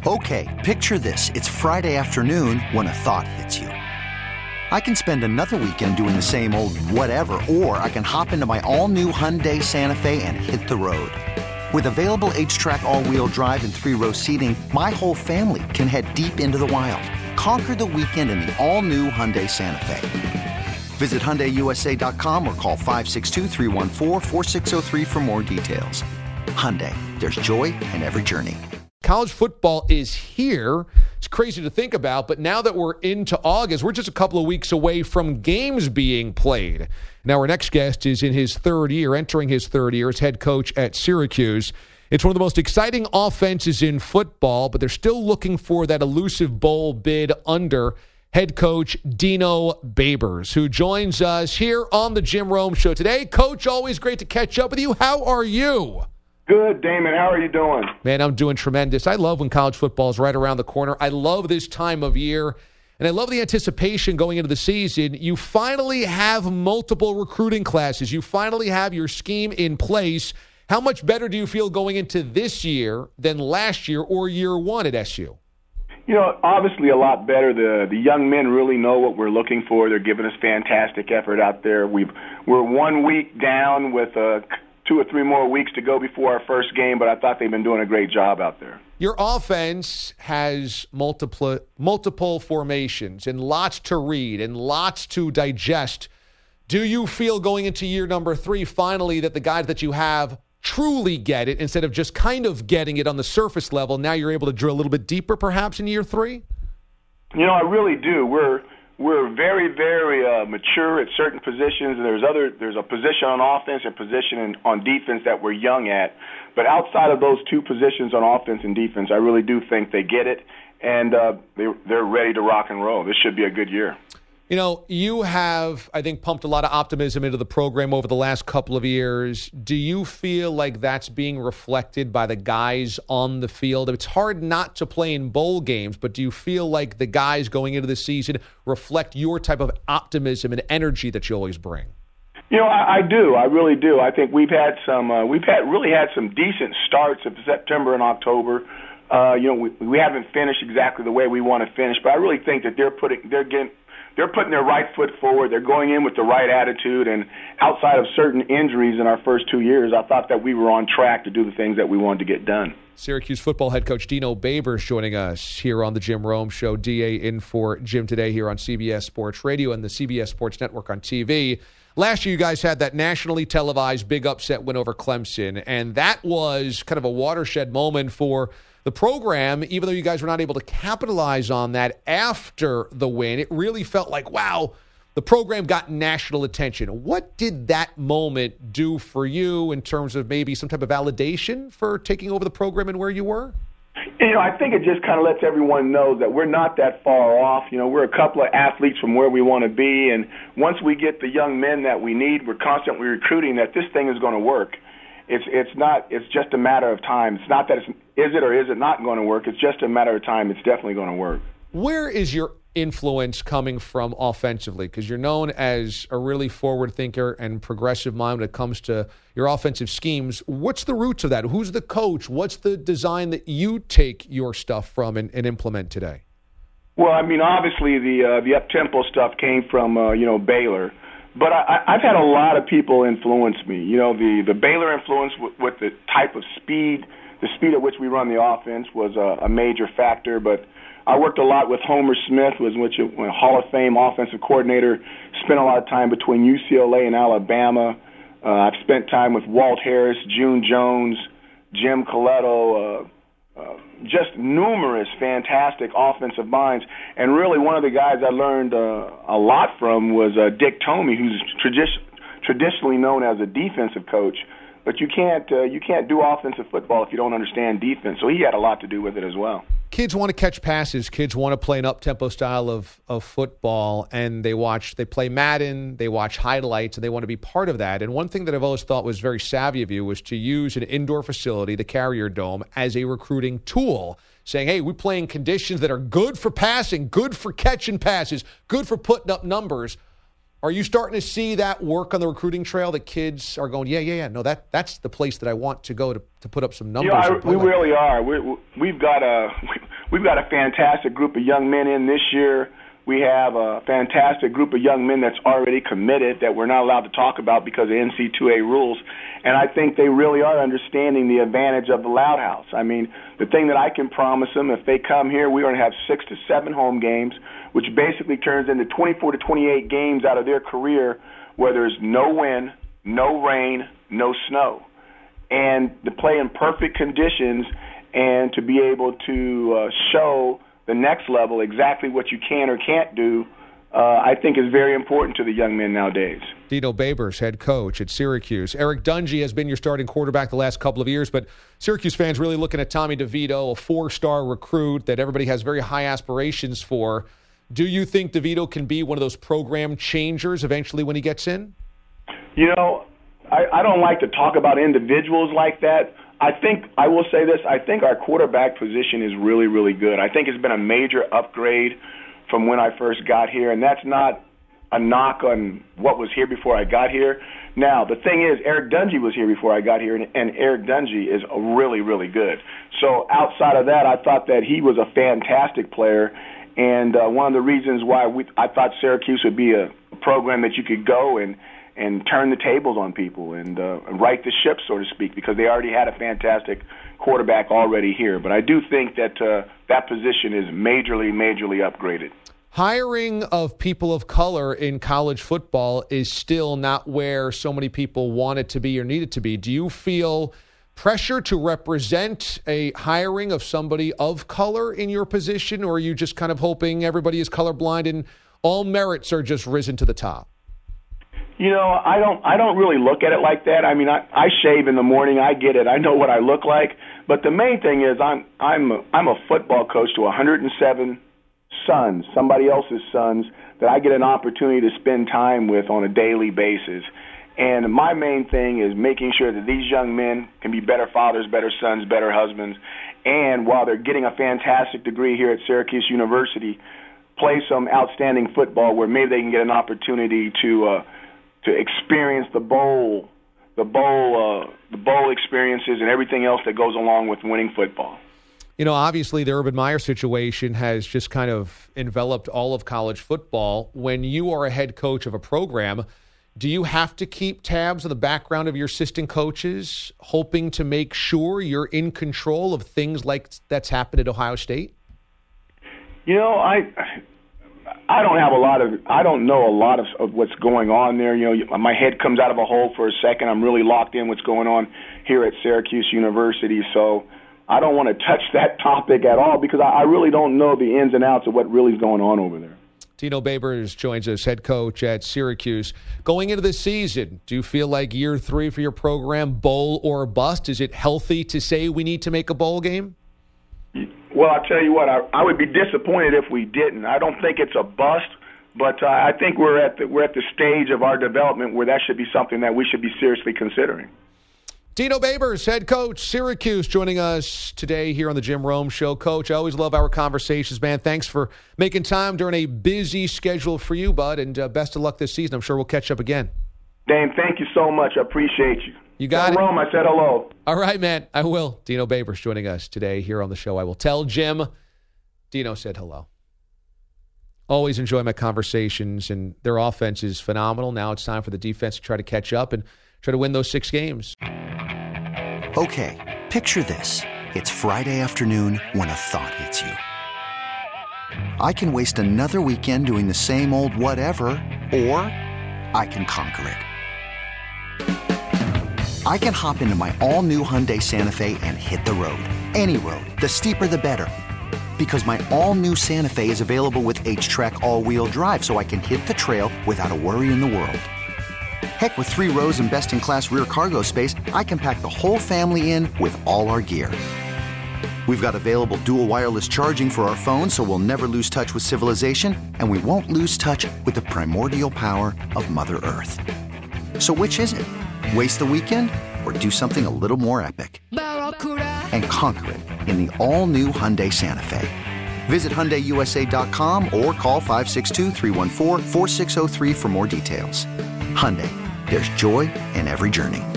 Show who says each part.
Speaker 1: Okay, picture this. It's Friday afternoon when a thought hits you. I can spend another weekend doing the same old whatever, or I can hop into my all-new Hyundai Santa Fe and hit the road. With available H-Track all-wheel drive and 3-row seating, my whole family can head deep into the wild. Conquer the weekend in the all-new Hyundai Santa Fe. Visit HyundaiUSA.com or call 562-314-4603 for more details. Hyundai, there's joy in every journey.
Speaker 2: College football is here. It's crazy to think about, but now that we're into August, we're just a couple of weeks away from games being played. Now, our next guest is in his third year, entering his third year as head coach at Syracuse. It's one of the most exciting offenses in football, but they're still looking for that elusive bowl bid under head coach Dino Babers, who joins us here on the Jim Rome Show today. Coach, always great to catch up with you. How are you?
Speaker 3: Good, Damon. How are you doing?
Speaker 2: Man, I'm doing tremendous. I love when college football is right around the corner. I love this time of year, and I love the anticipation going into the season. You finally have multiple recruiting classes. You finally have your scheme in place. How much better do you feel going into this year than last year or year one at SU?
Speaker 3: You know, obviously a lot better. The young men really know what we're looking for. They're giving us fantastic effort out there. We're 1 week down with 2 or 3 more weeks to go before our first game, but I thought they've been doing a great job out there.
Speaker 2: Your offense has multiple formations and lots to read and lots to digest. Do you feel going into year number 3 finally that the guys that you have truly get it instead of just kind of getting it on the surface level? Now you're able to drill a little bit deeper perhaps in year 3?
Speaker 3: You know, I really do. We're very, very mature at certain positions. There's a position on offense and position on defense that we're young at. But outside of those 2 positions on offense and defense, I really do think they get it, and they're ready to rock and roll. This should be a good year.
Speaker 2: You know, you have, I think, pumped a lot of optimism into the program over the last couple of years. Do you feel like that's being reflected by the guys on the field? It's hard not to play in bowl games, but do you feel like the guys going into the season reflect your type of optimism and energy that you always bring?
Speaker 3: You know, I do. I really do. I think we've had some decent starts of September and October. You know, we haven't finished exactly the way we want to finish, but I really think that they're putting their right foot forward. They're going in with the right attitude, and outside of certain injuries in our first 2 years, I thought that we were on track to do the things that we wanted to get done.
Speaker 2: Syracuse football head coach Dino Babers joining us here on the Jim Rome Show. DA in for Jim today here on CBS Sports Radio and the CBS Sports Network on TV. Last year, you guys had that nationally televised big upset win over Clemson, and that was kind of a watershed moment for the program. Even though you guys were not able to capitalize on that after the win, it really felt like, wow, the program got national attention. What did that moment do for you in terms of maybe some type of validation for taking over the program and where you were?
Speaker 3: You know, I think it just kind of lets everyone know that we're not that far off. You know, we're a couple of athletes from where we want to be, and once we get the young men that we need, we're constantly recruiting that this thing is going to work. It's just a matter of time. It's not that is it or is it not going to work. It's just a matter of time. It's definitely going to work.
Speaker 2: Where is your influence coming from offensively? Because you're known as a really forward thinker and progressive mind when it comes to your offensive schemes. What's the roots of that? Who's the coach? What's the design that you take your stuff from and implement today?
Speaker 3: Well, I mean, obviously the up-tempo stuff came from, Baylor. But I've had a lot of people influence me. You know, the Baylor influence with the type of speed, the speed at which we run the offense was a major factor. But I worked a lot with Homer Smith, was a Hall of Fame offensive coordinator, spent a lot of time between UCLA and Alabama. I've spent time with Walt Harris, June Jones, Jim Coletto, just numerous fantastic offensive minds. And really one of the guys I learned a lot from was Dick Tomey, who's traditionally known as a defensive coach. But you can't do offensive football if you don't understand defense. So he had a lot to do with it as well.
Speaker 2: Kids want to catch passes. Kids want to play an up-tempo style of football, and they play Madden, they watch highlights, and they want to be part of that. And one thing that I've always thought was very savvy of you was to use an indoor facility, the Carrier Dome, as a recruiting tool, saying, hey, we're playing conditions that are good for passing, good for catching passes, good for putting up numbers. Are you starting to see that work on the recruiting trail that kids are going, yeah, no, that's the place that I want to go to put up some numbers?
Speaker 3: Yeah, we really are. We've got we've got a fantastic group of young men in this year. We have a fantastic group of young men that's already committed that we're not allowed to talk about because of NC2A rules. And I think they really are understanding the advantage of the Loud House. I mean, the thing that I can promise them, if they come here, we're going to have 6 to 7 home games, which basically turns into 24 to 28 games out of their career where there's no wind, no rain, no snow. And to play in perfect conditions and to be able to show the next level exactly what you can or can't do, I think is very important to the young men nowadays.
Speaker 2: Dino Babers, head coach at Syracuse. Eric Dungey has been your starting quarterback the last couple of years, but Syracuse fans really looking at Tommy DeVito, a 4-star recruit that everybody has very high aspirations for. Do you think DeVito can be one of those program changers eventually when he gets in?
Speaker 3: You know, I don't like to talk about individuals like that. I will say this, I think our quarterback position is really, really good. I think it's been a major upgrade from when I first got here, and that's not a knock on what was here before I got here. Now, the thing is, Eric Dungey was here before I got here, and Eric Dungey is really, really good. So outside of that, I thought that he was a fantastic player, and one of the reasons why I thought Syracuse would be a program that you could go and turn the tables on people and right the ship, so to speak, because they already had a fantastic quarterback already here. But I do think that that position is majorly upgraded.
Speaker 2: Hiring of people of color in college football is still not where so many people want it to be or need it to be. Do you feel pressure to represent a hiring of somebody of color in your position, or are you just kind of hoping everybody is colorblind and all merits are just risen to the top?
Speaker 3: You know, I don't really look at it like that. I mean, I shave in the morning. I get it. I know what I look like. But the main thing is I'm a football coach to 107 sons, somebody else's sons, that I get an opportunity to spend time with on a daily basis. And my main thing is making sure that these young men can be better fathers, better sons, better husbands. And while they're getting a fantastic degree here at Syracuse University, play some outstanding football where maybe they can get an opportunity to experience the bowl experiences and everything else that goes along with winning football.
Speaker 2: You know, obviously the Urban Meyer situation has just kind of enveloped all of college football. When you are a head coach of a program, do you have to keep tabs on the background of your assistant coaches, hoping to make sure you're in control of things like that's happened at Ohio State?
Speaker 3: You know, I don't know a lot of what's going on there. You know, my head comes out of a hole for a second. I'm really locked in what's going on here at Syracuse University. So I don't want to touch that topic at all because I really don't know the ins and outs of what really is going on over there.
Speaker 2: Dino Babers joins us, head coach at Syracuse. Going into this season, do you feel like year 3 for your program, bowl or bust? Is it healthy to say we need to make a bowl game?
Speaker 3: Well, I'll tell you what, I would be disappointed if we didn't. I don't think it's a bust, but I think we're at the stage of our development where that should be something that we should be seriously considering.
Speaker 2: Dino Babers, head coach, Syracuse, joining us today here on the Jim Rome Show. Coach, I always love our conversations, man. Thanks for making time during a busy schedule for you, bud, and best of luck this season. I'm sure we'll catch up again.
Speaker 3: Dane, thank you so much. I appreciate you.
Speaker 2: You got it.
Speaker 3: Rome, I said hello.
Speaker 2: All right, man. I will. Dino Babers joining us today here on the show. I will tell Jim Dino said hello. Always enjoy my conversations, and their offense is phenomenal. Now it's time for the defense to try to catch up and try to win those 6 games.
Speaker 1: Okay, picture this. It's Friday afternoon when a thought hits you. I can waste another weekend doing the same old whatever, or I can conquer it. I can hop into my all-new Hyundai Santa Fe and hit the road. Any road. The steeper, the better. Because my all-new Santa Fe is available with H-Track all-wheel drive, so I can hit the trail without a worry in the world. Heck, with 3 rows and best-in-class rear cargo space, I can pack the whole family in with all our gear. We've got available dual wireless charging for our phones, so we'll never lose touch with civilization, and we won't lose touch with the primordial power of Mother Earth. So which is it? Waste the weekend or do something a little more epic? And conquer it in the all-new Hyundai Santa Fe. Visit HyundaiUSA.com or call 562-314-4603 for more details. Hyundai, there's joy in every journey.